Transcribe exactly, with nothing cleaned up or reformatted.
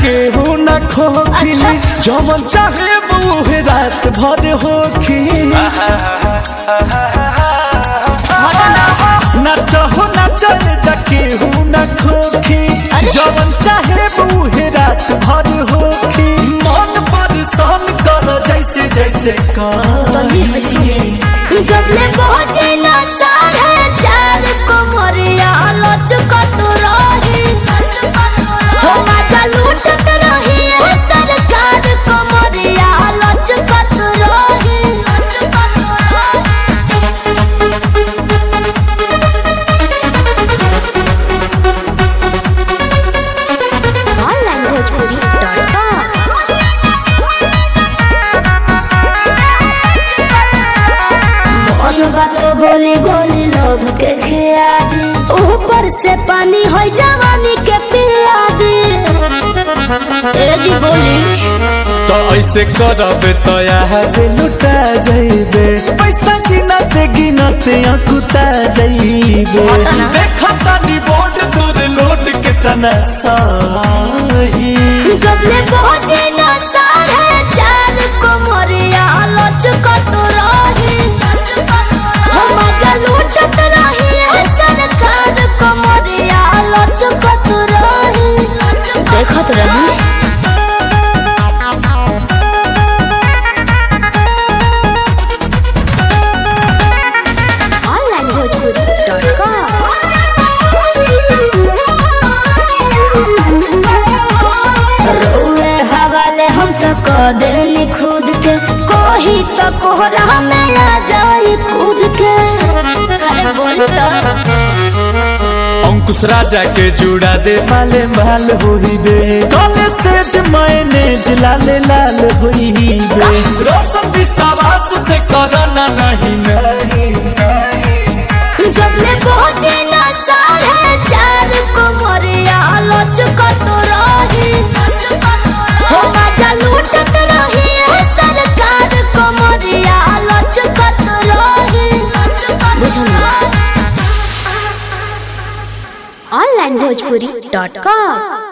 केहू न खोखी जवन चाहे मुहे रात भर होखी नचहो नचल जा केहू न खोखी जवन चाहे मुहे रात भर होखी मन परेशान कर जैसे जैसे जब ले पहुंचे ना साढ़े चार कोमरिया लचकत रही हो मजा लूटत रही है सरकार कोमरिया लचकत रही ऑनलाइन भोजपुरी डॉट कॉम बात बोली गोली लोग के खिया दी ऊपर से पानी हो जवानी के पिया दी ए जी बोली तो ऐसे करबे तो आज लुटा जाइबे पैसा गिनते गिनते अकुता जाइबे देखा तानी बोर्ड दूर लोड के तना सही जब ले पहुंचे ना साढ़े चार कोमरिया लचकत रही हो मजा लूटत रही है सरकार कोमरिया लचकत रही देखत रही ऑनलाइन भोजपुरी डॉट कॉम रोए हवाले हम तो कह देनी खुद के कोही तो कोहरा में आ जाई कूद के अरे बोल तो अंकुश राजा के जुड़ा दे माले माल होई बे कॉलेज से मैनेज लाले लाल होई बे रोशन विश्वास से करना नहीं नहीं जब ले पहुंचे ना साढ़े चार कोमरिया लचकत रही हो मजा लूटत रही है सरकार कोमरिया लचकत रही बुझना ऑनलाइन भोजपुरी डॉट कॉम।